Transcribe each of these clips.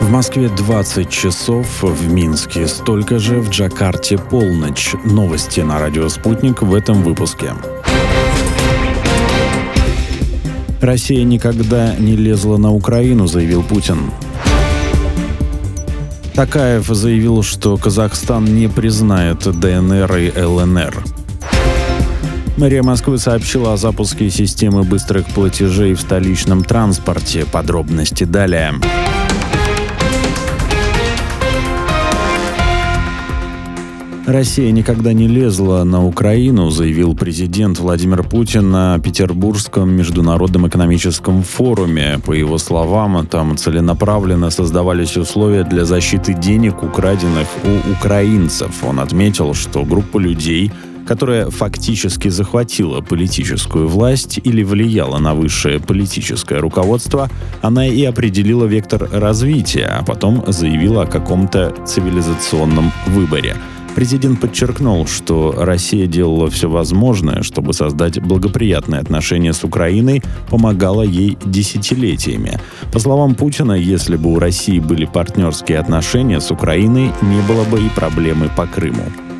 В Москве 20 часов, в Минске столько же, в Джакарте полночь. Новости на радио «Спутник» в этом выпуске. Россия никогда не лезла на Украину, заявил Путин. Токаев заявил, что Казахстан не признает ДНР и ЛНР. Мэрия Москвы сообщила о запуске системы быстрых платежей в столичном транспорте. Подробности далее. Россия никогда не лезла на Украину, заявил президент Владимир Путин на Петербургском международном экономическом форуме. По его словам, там целенаправленно создавались условия для защиты денег, украденных у украинцев. Он отметил, что группа людей, которая фактически захватила политическую власть или влияла на высшее политическое руководство, она и определила вектор развития, а потом заявила о каком-то цивилизационном выборе. Президент подчеркнул, что Россия делала все возможное, чтобы создать благоприятные отношения с Украиной, помогала ей десятилетиями. По словам Путина, если бы у России были партнерские отношения с Украиной, не было бы и проблемы по Крыму.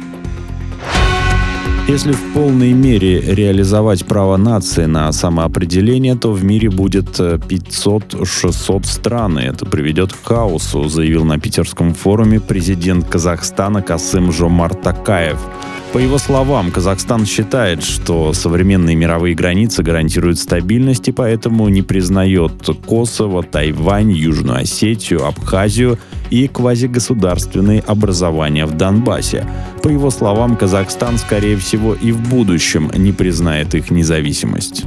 Если в полной мере реализовать право нации на самоопределение, то в мире будет 500-600 стран, и это приведет к хаосу, заявил на питерском форуме президент Казахстана Касым-Жомарт Токаев. По его словам, Казахстан считает, что современные мировые границы гарантируют стабильность и поэтому не признает Косово, Тайвань, Южную Осетию, Абхазию и квазигосударственные образования в Донбассе. По его словам, Казахстан, скорее всего, и в будущем не признает их независимость.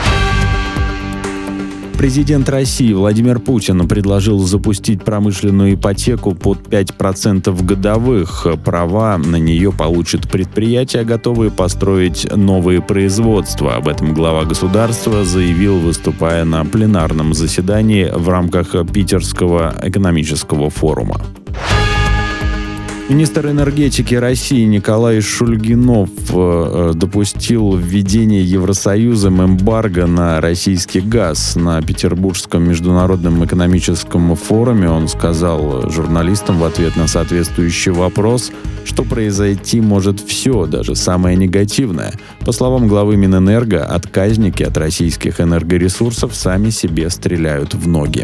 Президент России Владимир Путин предложил запустить промышленную ипотеку под 5% годовых. Права на нее получат предприятия, готовые построить новые производства. Об этом глава государства заявил, выступая на пленарном заседании в рамках Питерского экономического форума. Министр энергетики России Николай Шульгинов допустил введение Евросоюзом эмбарго на российский газ. На Петербургском международном экономическом форуме он сказал журналистам в ответ на соответствующий вопрос, что произойти может все, даже самое негативное. По словам главы Минэнерго, отказники от российских энергоресурсов сами себе стреляют в ноги.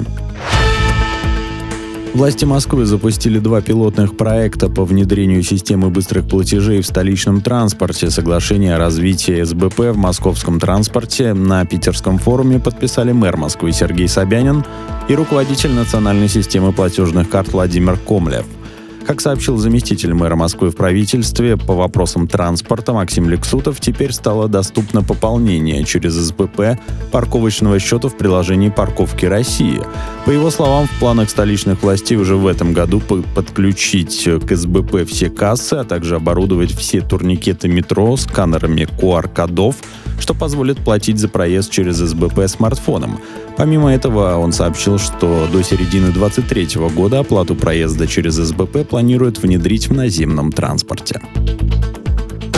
Власти Москвы запустили 2 пилотных проекта по внедрению системы быстрых платежей в столичном транспорте. Соглашение о развитии СБП в московском транспорте на питерском форуме подписали мэр Москвы Сергей Собянин и руководитель национальной системы платежных карт Владимир Комлев. Как сообщил заместитель мэра Москвы в правительстве по вопросам транспорта Максим Лексутов, теперь стало доступно пополнение через СБП парковочного счета в приложении «Парковки России». По его словам, в планах столичных властей уже в этом году подключить к СБП все кассы, а также оборудовать все турникеты метро сканерами QR-кодов, что позволит платить за проезд через СБП смартфоном. Помимо этого, он сообщил, что до середины 2023 года оплату проезда через СБП планируют внедрить в наземном транспорте.